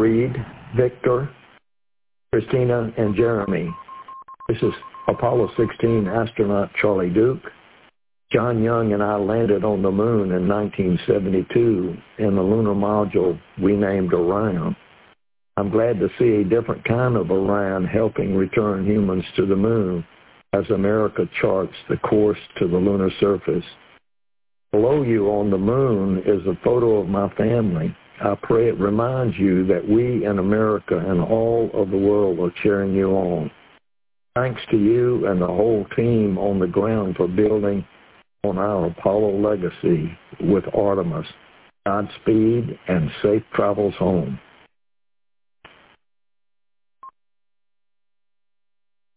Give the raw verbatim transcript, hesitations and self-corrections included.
Reed, Victor, Christina, and Jeremy. This is Apollo sixteen astronaut Charlie Duke. John Young and I landed on the moon in nineteen seventy-two in the lunar module we named Orion. I'm glad to see a different kind of Orion helping return humans to the moon as America charts the course to the lunar surface. Below you on the moon is a photo of my family. I pray it reminds you that we in America and all of the world are cheering you on. Thanks to you and the whole team on the ground for building on our Apollo legacy with Artemis. Godspeed and safe travels home.